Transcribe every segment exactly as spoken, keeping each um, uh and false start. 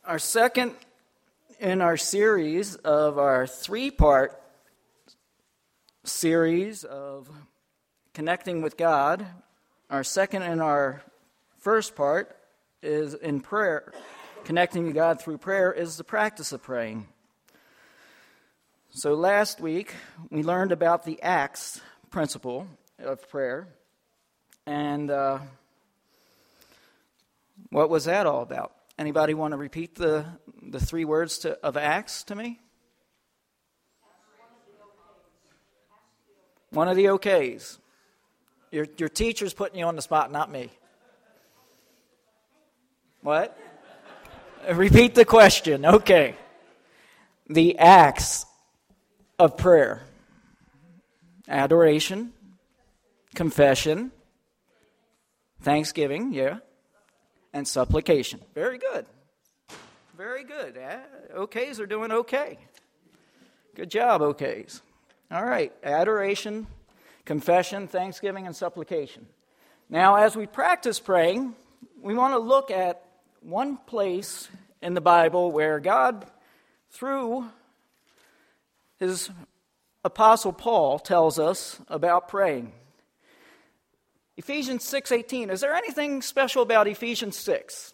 our second in our series of our three-part series of connecting with God. Our second in our first part is in prayer. Connecting to God through prayer is the practice of praying. So last week we learned about the acts principle of prayer. And uh, what was that all about? Anybody want to repeat the, the three words to, of Acts to me? One of the okays. Your, your teacher's putting you on the spot, not me. What? Repeat the question. Okay. The acts of prayer. Adoration. Confession. Thanksgiving, yeah. And supplication. Very good. Very good. Okays are doing okay. Good job, okays. All right. Adoration, confession, thanksgiving, and supplication. Now, as we practice praying, we want to look at one place in the Bible where God, through his apostle Paul, tells us about praying. Ephesians six eighteen. Is there anything special about Ephesians six?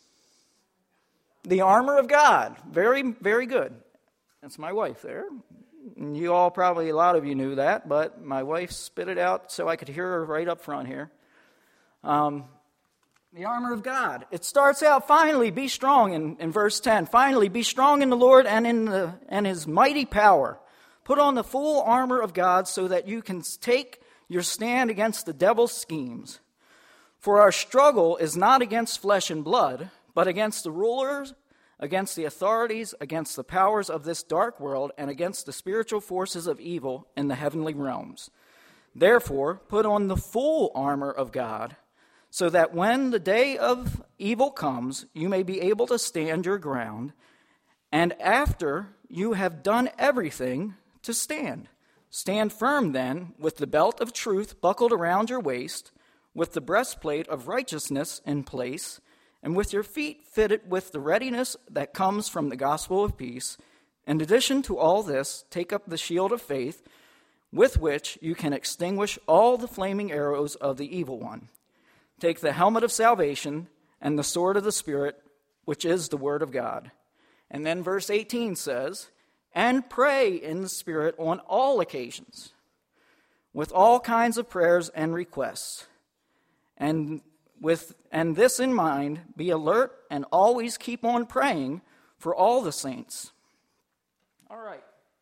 The armor of God. Very, very good. That's my wife there. And you all probably, a lot of you knew that, but my wife spit it out so I could hear her right up front here. Um, the armor of God. It starts out, finally, be strong in, in verse ten. Finally, be strong in the Lord and in the and his mighty power. Put on the full armor of God so that you can take your stand against the devil's schemes. For our struggle is not against flesh and blood, but against the rulers, against the authorities, against the powers of this dark world, and against the spiritual forces of evil in the heavenly realms. Therefore, put on the full armor of God, so that when the day of evil comes, you may be able to stand your ground, and after you have done everything, to stand. Stand firm then, with the belt of truth buckled around your waist, with the breastplate of righteousness in place, and with your feet fitted with the readiness that comes from the gospel of peace. In addition to all this, take up the shield of faith, with which you can extinguish all the flaming arrows of the evil one. Take the helmet of salvation and the sword of the Spirit, which is the word of God. And then verse eighteen says, and pray in the Spirit on all occasions, with all kinds of prayers and requests. And with and this in mind, be alert and always keep on praying for all the saints. All right.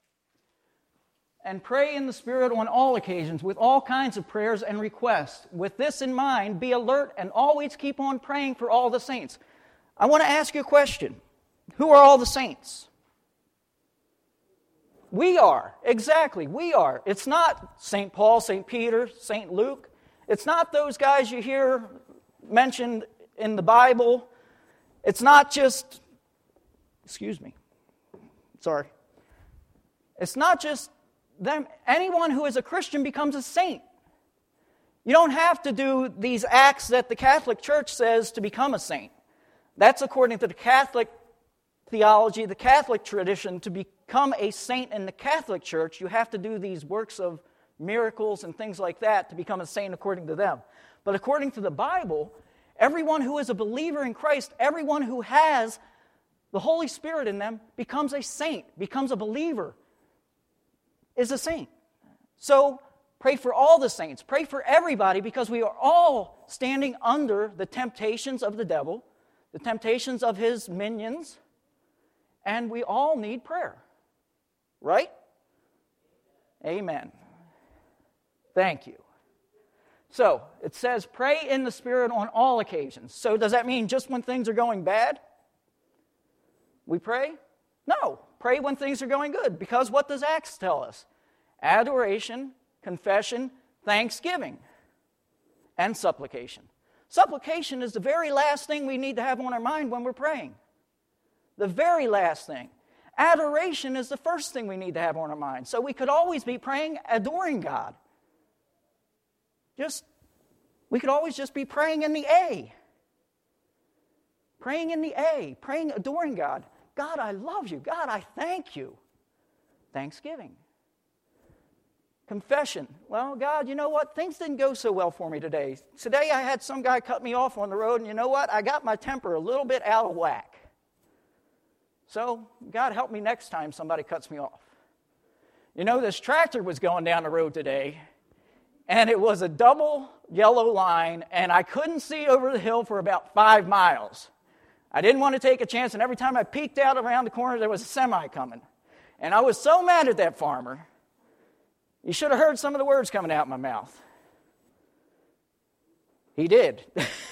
And pray in the Spirit on all occasions, with all kinds of prayers and requests. With this in mind, be alert and always keep on praying for all the saints. I want to ask you a question. Who are all the saints? We are, exactly, we are. It's not Saint Paul, Saint Peter, Saint Luke. It's not those guys you hear mentioned in the Bible. It's not just, excuse me, sorry. It's not just them. Anyone who is a Christian becomes a saint. You don't have to do these acts that the Catholic Church says to become a saint. That's according to the Catholic theology, the Catholic tradition. To become a saint in the Catholic Church, you have to do these works of miracles and things like that to become a saint according to them. But according to the Bible, everyone who is a believer in Christ, everyone who has the Holy Spirit in them becomes a saint, becomes a believer, is a saint. So pray for all the saints, pray for everybody, because we are all standing under the temptations of the devil, the temptations of his minions, and we all need prayer. Right? Amen. Thank you. So, it says, pray in the Spirit on all occasions. So, does that mean just when things are going bad, we pray? No. Pray when things are going good. Because what does Acts tell us? Adoration, confession, thanksgiving, and supplication. Supplication is the very last thing we need to have on our mind when we're praying. The very last thing. Adoration is the first thing we need to have on our mind. So we could always be praying, adoring God. Just, we could always just be praying in the A. Praying in the A, praying, adoring God. God, I love you. God, I thank you. Thanksgiving. Confession. Well, God, you know what? Things didn't go so well for me today. Today I had some guy cut me off on the road, and you know what? I got my temper a little bit out of whack. So, God, help me next time somebody cuts me off. You know, this tractor was going down the road today, and it was a double yellow line, and I couldn't see over the hill for about five miles. I didn't want to take a chance, and every time I peeked out around the corner, there was a semi coming. And I was so mad at that farmer. You should have heard some of the words coming out of my mouth. He did.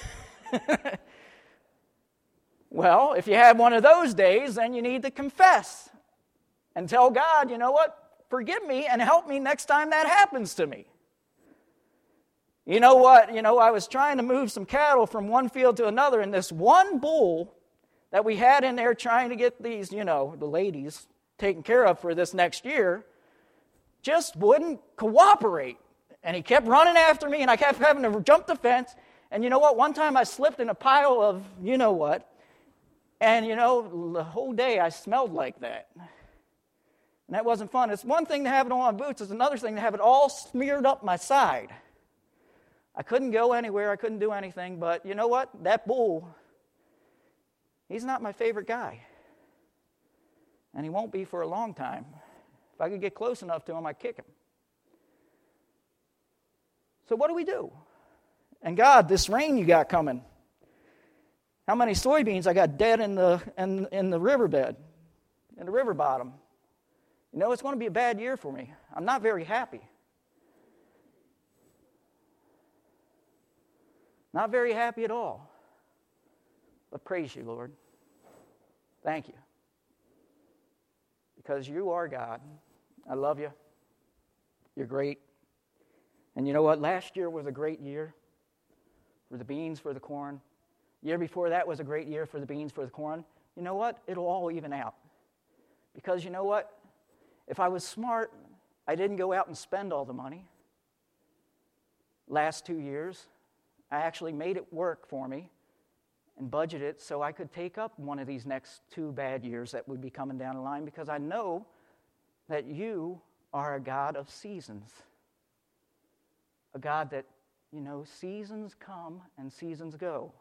Well, if you have one of those days, then you need to confess and tell God, you know what, forgive me and help me next time that happens to me. You know what, you know, I was trying to move some cattle from one field to another, and this one bull that we had in there trying to get these, you know, the ladies taken care of for this next year, just wouldn't cooperate. And he kept running after me, and I kept having to jump the fence. And you know what? One time I slipped in a pile of you know what. And, you know, the whole day I smelled like that. And that wasn't fun. It's one thing to have it on my boots. It's another thing to have it all smeared up my side. I couldn't go anywhere. I couldn't do anything. But you know what? That bull, he's not my favorite guy. And he won't be for a long time. If I could get close enough to him, I'd kick him. So what do we do? And God, this rain you got coming. How many soybeans I got dead in the in, in the riverbed, in the river bottom? You know, it's going to be a bad year for me. I'm not very happy. Not very happy at all. But praise you, Lord. Thank you. Because you are God. I love you. You're great. And you know what? Last year was a great year for the beans, for the corn. The year before that was a great year for the beans, for the corn. You know what? It'll all even out. Because you know what? If I was smart, I didn't go out and spend all the money. Last two years, I actually made it work for me and budgeted it so I could take up one of these next two bad years that would be coming down the line, because I know that you are a God of seasons. A God that, you know, seasons come and seasons go.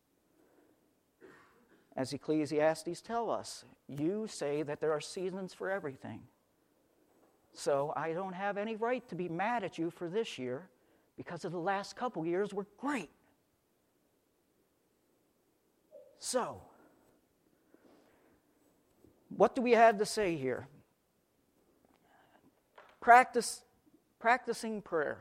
As Ecclesiastes tells us, you say that there are seasons for everything. So I don't have any right to be mad at you for this year, because of the last couple years were great. So, what do we have to say here? Practice, practicing prayer.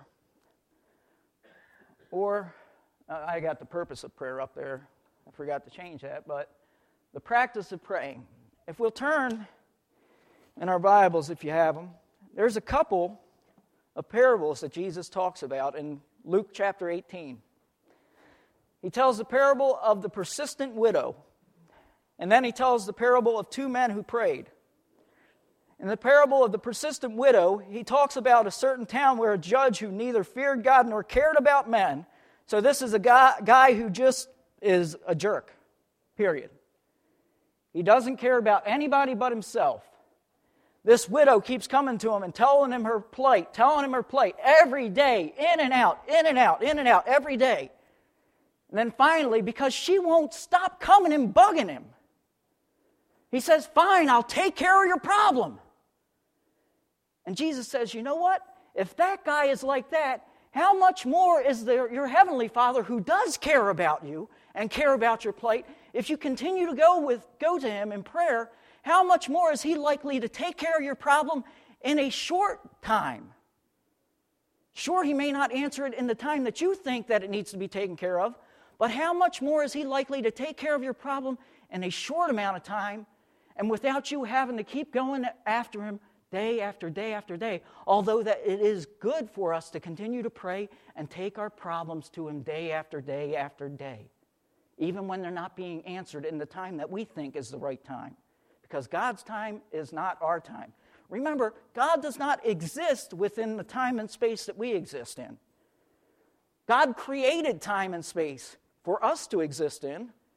Or, uh, I got the purpose of prayer up there. I forgot to change that, but the practice of praying. If we'll turn in our Bibles, if you have them, there's a couple of parables that Jesus talks about in Luke chapter eighteen. He tells the parable of the persistent widow, and then he tells the parable of two men who prayed. In the parable of the persistent widow, he talks about a certain town where a judge who neither feared God nor cared about men. So this is a guy, guy who just is a jerk, period. He doesn't care about anybody but himself. This widow keeps coming to him and telling him her plight, telling him her plight every day, in and out, in and out, in and out, every day. And then finally, because she won't stop coming and bugging him, he says, fine, I'll take care of your problem. And Jesus says, you know what? If that guy is like that, how much more is there your heavenly Father, who does care about you and care about your plight? If you continue to go with go to him in prayer, how much more is he likely to take care of your problem in a short time? Sure, he may not answer it in the time that you think that it needs to be taken care of, but how much more is he likely to take care of your problem in a short amount of time, and without you having to keep going after him day after day after day? Although that it is good for us to continue to pray and take our problems to him day after day after day, even when they're not being answered in the time that we think is the right time. Because God's time is not our time. Remember, God does not exist within the time and space that we exist in. God created time and space for us to exist in,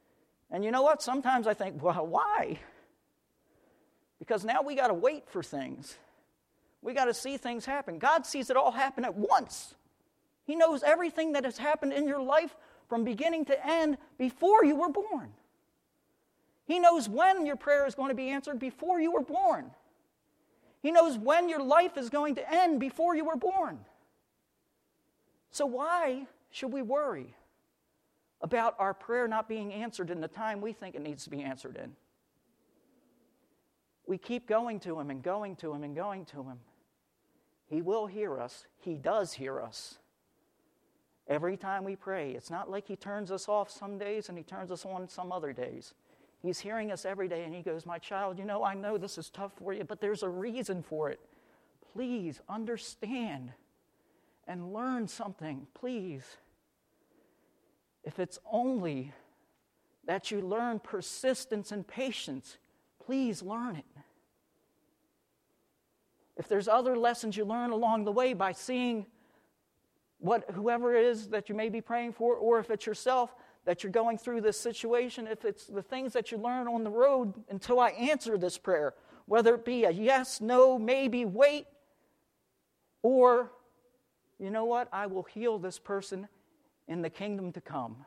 And you know what? Sometimes I think, well, why? Because now we got to wait for things. We got to see things happen. God sees it all happen at once. He knows everything that has happened in your life from beginning to end before you were born. He knows when your prayer is going to be answered before you were born. He knows when your life is going to end before you were born. So why should we worry about our prayer not being answered in the time we think it needs to be answered in? We keep going to Him and going to Him and going to Him. He will hear us. He does hear us. Every time we pray, it's not like He turns us off some days and He turns us on some other days. He's hearing us every day, and He goes, my child, you know, I know this is tough for you, but there's a reason for it. Please understand and learn something, please. If it's only that you learn persistence and patience, please learn it. If there's other lessons you learn along the way by seeing what whoever it is that you may be praying for, or if it's yourself that you're going through this situation, if it's the things that you learn on the road until I answer this prayer, whether it be a yes, no, maybe, wait, or, you know what, I will heal this person in the kingdom to come.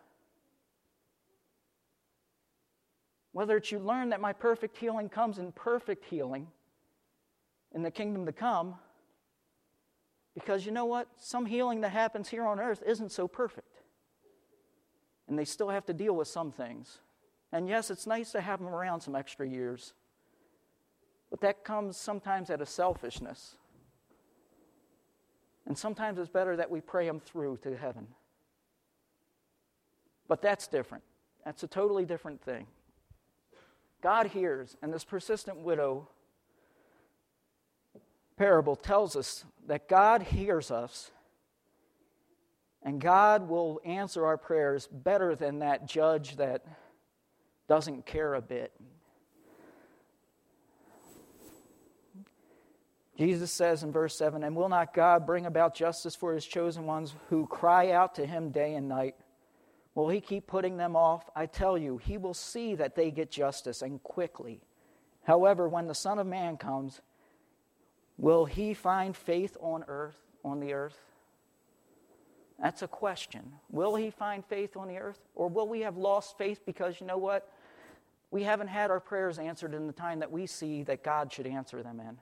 Whether it's you learn that my perfect healing comes in perfect healing in the kingdom to come, because you know what? Some healing that happens here on earth isn't so perfect. And they still have to deal with some things. And yes, it's nice to have them around some extra years. But that comes sometimes out of selfishness. And sometimes it's better that we pray them through to heaven. But that's different. That's a totally different thing. God hears, and this persistent widow parable tells us that God hears us, and God will answer our prayers better than that judge that doesn't care a bit. Jesus says in verse seven, and will not God bring about justice for His chosen ones who cry out to Him day and night? Will He keep putting them off? I tell you, He will see that they get justice, and quickly. However, when the Son of Man comes, will He find faith on earth, on the earth? That's a question. Will He find faith on the earth? Or will we have lost faith because, you know what? We haven't had our prayers answered in the time that we see that God should answer them in.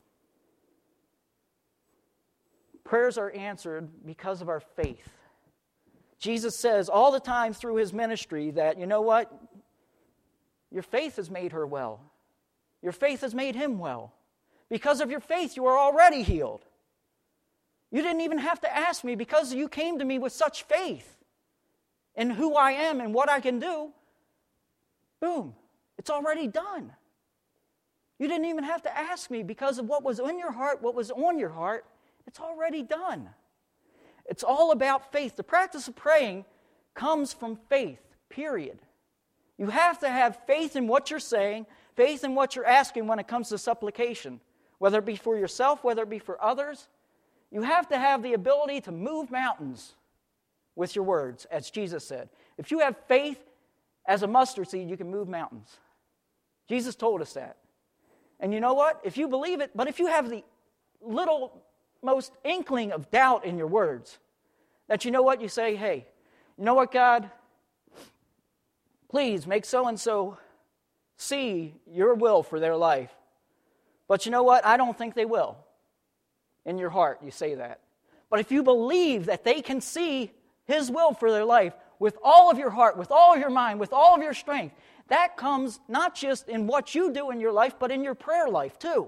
Prayers are answered because of our faith. Jesus says all the time through His ministry that, you know what? Your faith has made her well. Your faith has made him well. Because of your faith, you are already healed. You didn't even have to ask me because you came to me with such faith in who I am and what I can do. Boom, it's already done. You didn't even have to ask me because of what was in your heart, what was on your heart. It's already done. It's all about faith. The practice of praying comes from faith, period. You have to have faith in what you're saying, faith in what you're asking when it comes to supplication, whether it be for yourself, whether it be for others. You have to have the ability to move mountains with your words, as Jesus said. If you have faith as a mustard seed, you can move mountains. Jesus told us that. And you know what? If you believe it, but if you have the little most inkling of doubt in your words, that you know what, you say, hey, you know what, God? Please make so-and-so see your will for their life. But you know what? I don't think they will. In your heart, you say that. But if you believe that they can see His will for their life with all of your heart, with all of your mind, with all of your strength, that comes not just in what you do in your life, but in your prayer life too.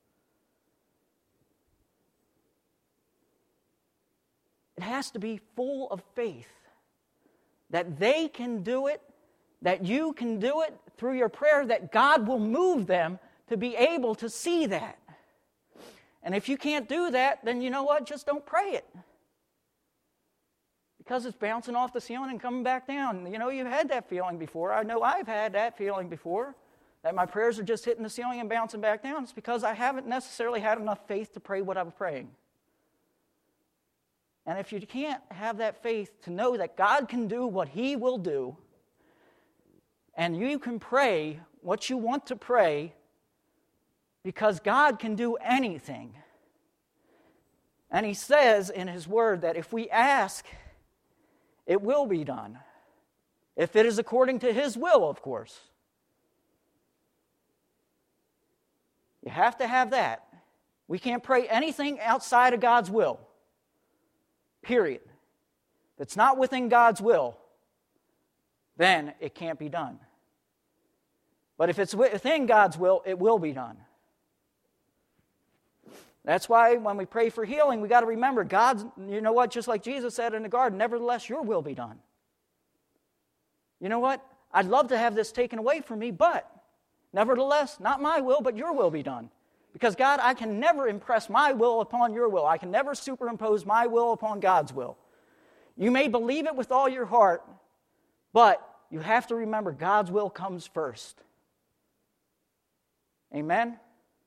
It has to be full of faith that they can do it, that you can do it through your prayer, that God will move them to be able to see that. And if you can't do that, then you know what? Just don't pray it. Because it's bouncing off the ceiling and coming back down. You know, you've had that feeling before. I know I've had that feeling before, that my prayers are just hitting the ceiling and bouncing back down. It's because I haven't necessarily had enough faith to pray what I'm praying. And if you can't have that faith to know that God can do what He will do, And you can pray what you want to pray because God can do anything. And He says in His Word that if we ask, it will be done. If it is according to His will, of course. You have to have that. We can't pray anything outside of God's will. Period. If it's not within God's will, then it can't be done. But if it's within God's will, it will be done. That's why when we pray for healing, we got to remember, God's, you know what, just like Jesus said in the garden, nevertheless, your will be done. You know what? I'd love to have this taken away from me, but nevertheless, not my will, but your will be done. Because God, I can never impress my will upon your will. I can never superimpose my will upon God's will. You may believe it with all your heart, but you have to remember God's will comes first. Amen?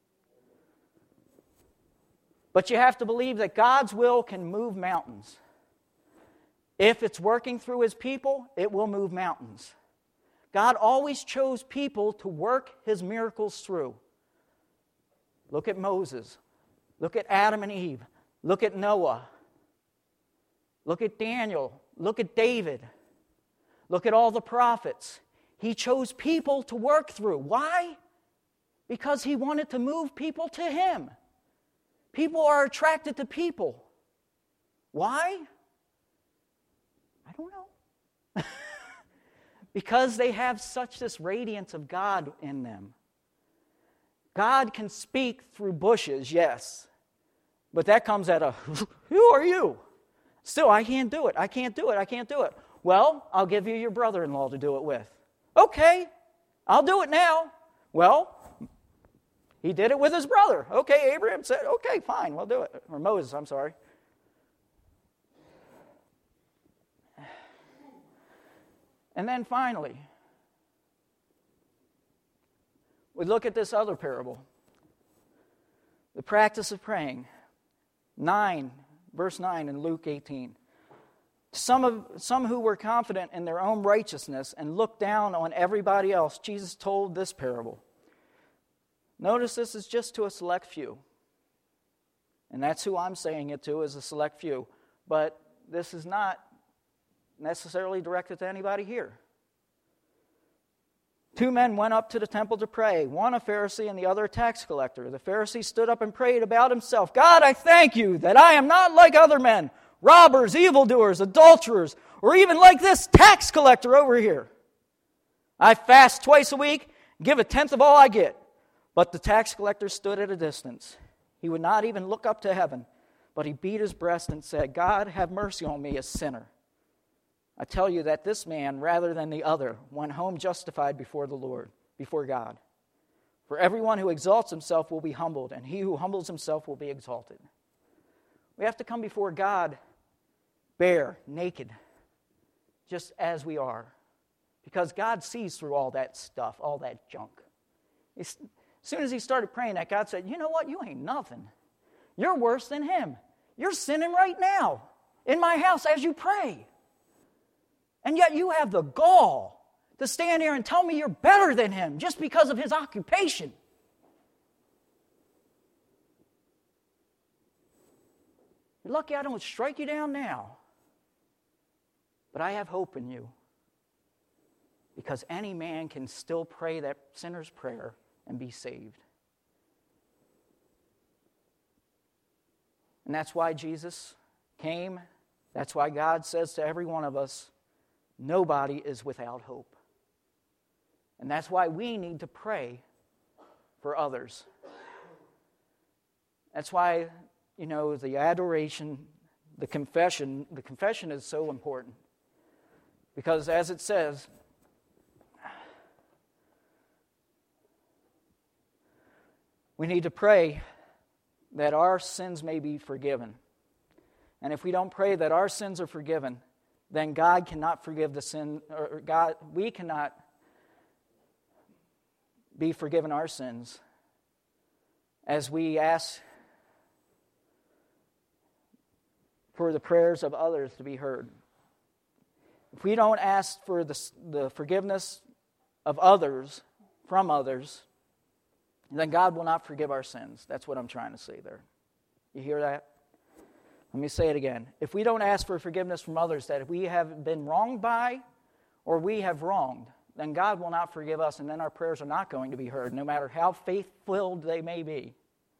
But you have to believe that God's will can move mountains. If it's working through His people, it will move mountains. God always chose people to work His miracles through. Look at Moses. Look at Adam and Eve. Look at Noah. Look at Daniel. Look at David. Look at all the prophets. He chose people to work through. Why? Because He wanted to move people to Him. People are attracted to people. Why? I don't know. Because they have such this radiance of God in them. God can speak through bushes, yes. But that comes at a, who are you? Still, I can't do it. I can't do it. I can't do it. Well, I'll give you your brother-in-law to do it with. Okay, I'll do it now. Well, he did it with his brother. Okay, Abraham said, okay, fine, we'll do it. Or Moses, I'm sorry. And then finally, we look at this other parable. The practice of praying. nine, verse nine in Luke eighteen. Some of some who were confident in their own righteousness and looked down on everybody else, Jesus told this parable. Notice this is just to a select few. And that's who I'm saying it to, is a select few. But this is not necessarily directed to anybody here. Two men went up to the temple to pray, one a Pharisee and the other a tax collector. The Pharisee stood up and prayed about himself, God, I thank you that I am not like other men, robbers, evildoers, adulterers, or even like this tax collector over here. I fast twice a week, give a tenth of all I get. But the tax collector stood at a distance. He would not even look up to heaven, but he beat his breast and said, God, have mercy on me, a sinner. I tell you that this man, rather than the other, went home justified before the Lord, before God. For everyone who exalts himself will be humbled, and he who humbles himself will be exalted. We have to come before God bare, naked, just as we are. Because God sees through all that stuff, all that junk. As soon as he started praying that, God said, you know what? You ain't nothing. You're worse than him. You're sinning right now in my house as you pray. And yet you have the gall to stand here and tell me you're better than him just because of his occupation. You're lucky I don't strike you down now. But I have hope in you. Because any man can still pray that sinner's prayer and be saved. And that's why Jesus came. That's why God says to every one of us, nobody is without hope. And that's why we need to pray for others. That's why, you know, the adoration, the confession, the confession is so important. Because as it says, we need to pray that our sins may be forgiven. And if we don't pray that our sins are forgiven, then God cannot forgive the sin, or God, we cannot be forgiven our sins as we ask for the prayers of others to be heard. If we don't ask for the, the forgiveness of others, from others, then God will not forgive our sins. That's what I'm trying to say there. You hear that? Let me say it again. If we don't ask for forgiveness from others that we have been wronged by or we have wronged, then God will not forgive us, and then our prayers are not going to be heard, no matter how faith-filled they may be.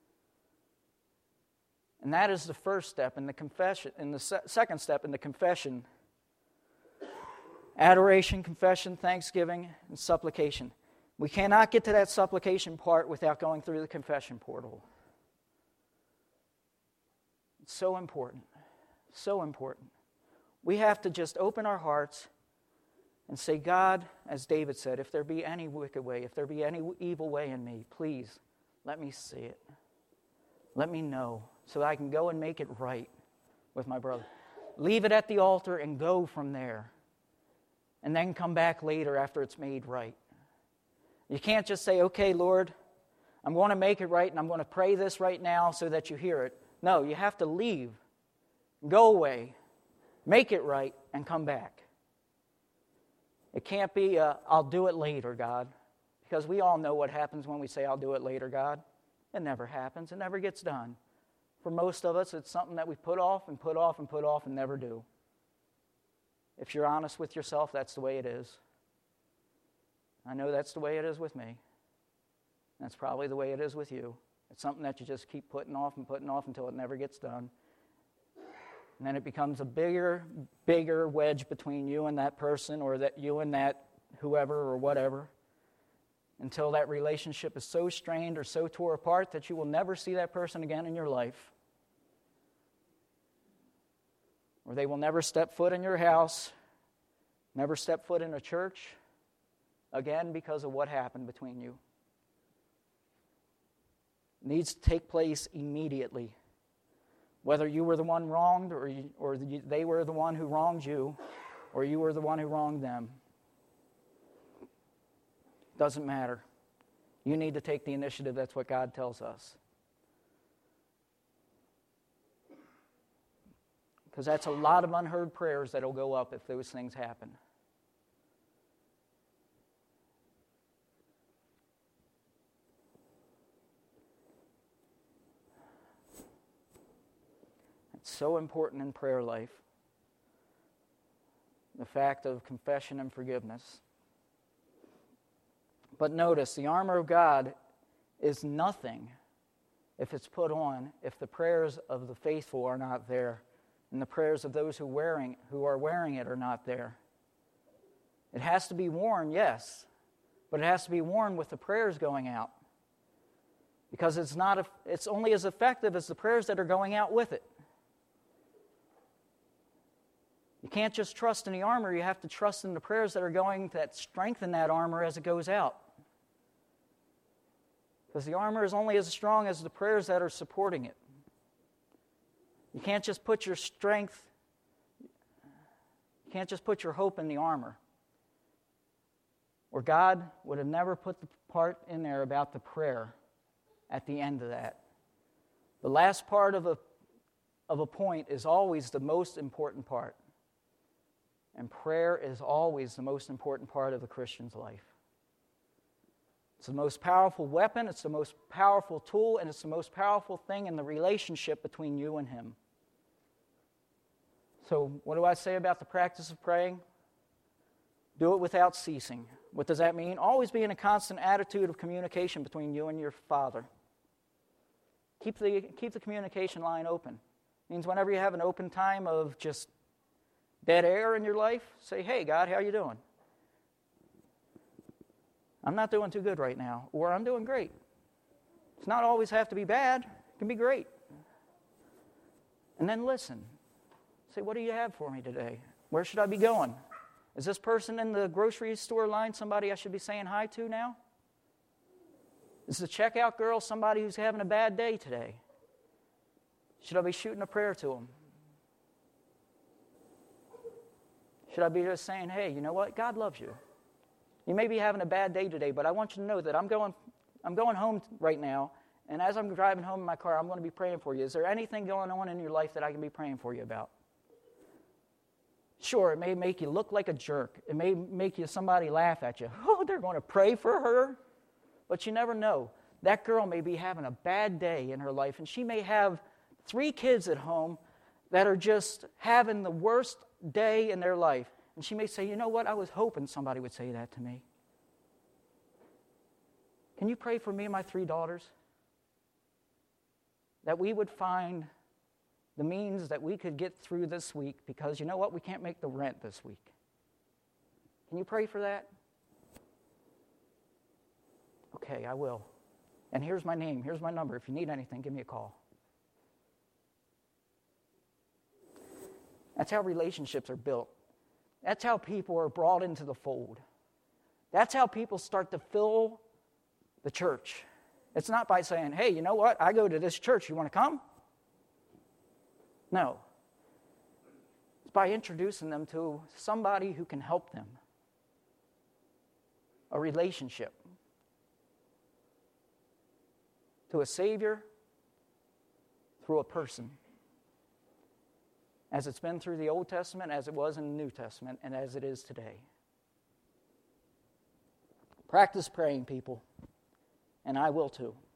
And that is the first step in the confession, in the se- second step in the confession. Adoration, confession, thanksgiving, and supplication. We cannot get to that supplication part without going through the confession portal. It's so important. So important. We have to just open our hearts and say, God, as David said, if there be any wicked way, if there be any evil way in me, please let me see it. Let me know so that I can go and make it right with my brother. Leave it at the altar and go from there. And then come back later after it's made right. You can't just say, okay, Lord, I'm going to make it right and I'm going to pray this right now so that you hear it. No, you have to leave, go away, make it right, and come back. It can't be, uh, I'll do it later, God. Because we all know what happens when we say, I'll do it later, God. It never happens. It never gets done. For most of us, it's something that we put off and put off and put off and never do. If you're honest with yourself, that's the way it is. I know that's the way it is with me. That's probably the way it is with you. It's something that you just keep putting off and putting off until it never gets done. And then it becomes a bigger, bigger wedge between you and that person, or that you and that whoever or whatever, until that relationship is so strained or so tore apart that you will never see that person again in your life. Or they will never step foot in your house, never step foot in a church again because of what happened between you. It needs to take place immediately. Whether you were the one wronged or, you, or they were the one who wronged you, or you were the one who wronged them. Doesn't matter. You need to take the initiative. That's what God tells us. Because that's a lot of unheard prayers that will go up if those things happen. It's so important in prayer life. The fact of confession and forgiveness. But notice, the armor of God is nothing if it's put on, if the prayers of the faithful are not there, and the prayers of those who wearing who are wearing it are not there. It has to be worn, yes, but it has to be worn with the prayers going out, because it's not it's only as effective as the prayers that are going out with it. You can't just trust in the armor, you have to trust in the prayers that are going that strengthen that armor as it goes out. Because the armor is only as strong as the prayers that are supporting it. You can't just put your strength, you can't just put your hope in the armor. Or God would have never put the part in there about the prayer at the end of that. The last part of a, of a point is always the most important part. And prayer is always the most important part of the Christian's life. It's the most powerful weapon, it's the most powerful tool, and it's the most powerful thing in the relationship between you and Him. So, what do I say about the practice of praying? Do it without ceasing. What does that mean? Always be in a constant attitude of communication between you and your Father. Keep the, keep the communication line open. It means whenever you have an open time of just dead air in your life, say, hey, God, how you doing? I'm not doing too good right now, or I'm doing great. It's not always have to be bad. It can be great. And then listen. Say, what do you have for me today? Where should I be going? Is this person in the grocery store line somebody I should be saying hi to now? Is the checkout girl somebody who's having a bad day today? Should I be shooting a prayer to them? Should I be just saying, hey, you know what? God loves you. You may be having a bad day today, but I want you to know that I'm going I'm going home right now, and as I'm driving home in my car, I'm going to be praying for you. Is there anything going on in your life that I can be praying for you about? Sure, it may make you look like a jerk. It may make you somebody laugh at you. Oh, they're You're going to pray for her, but you never know. That girl may be having a bad day in her life, and she may have three kids at home that are just having the worst day in their life. And she may say, you know what, I was hoping somebody would say that to me. Can you pray for me and my three daughters? That we would find the means that we could get through this week, because you know what, we can't make the rent this week. Can you pray for that? Okay, I will. And here's my name, here's my number. If you need anything, give me a call. That's how relationships are built. That's how people are brought into the fold. That's how people start to fill the church. It's not by saying, hey, you know what? I go to this church. You want to come? No. It's by introducing them to somebody who can help them. A relationship. To a Savior through a person. As it's been through the Old Testament, as it was in the New Testament, and as it is today. Practice praying, people, and I will too.